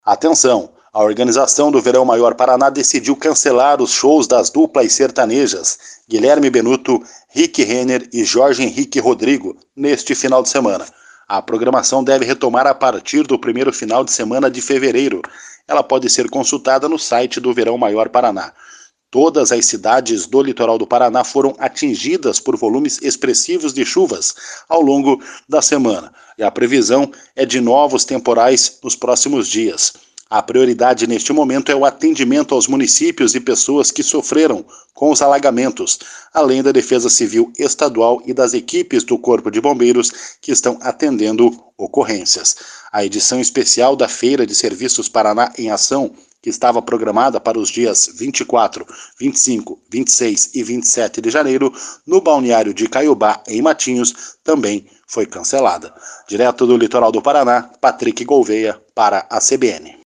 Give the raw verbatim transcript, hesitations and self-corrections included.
Atenção! A organização do Verão Maior Paraná decidiu cancelar os shows das duplas sertanejas Guilherme Benuto, Rick Renner e Jorge Henrique Rodrigo neste final de semana. A programação deve retomar a partir do primeiro final de semana de fevereiro. Ela pode ser consultada no site do Verão Maior Paraná. Todas as cidades do litoral do Paraná foram atingidas por volumes expressivos de chuvas ao longo da semana. E a previsão é de novos temporais nos próximos dias. A prioridade neste momento é o atendimento aos municípios e pessoas que sofreram com os alagamentos, além da Defesa Civil Estadual e das equipes do Corpo de Bombeiros que estão atendendo ocorrências. A edição especial da Feira de Serviços Paraná em Ação, que estava programada para os dias vinte e quatro, vinte e cinco, vinte e seis e vinte e sete de janeiro, no balneário de Caiobá, em Matinhos, também foi cancelada. Direto do litoral do Paraná, Patrick Gouveia para a C B N.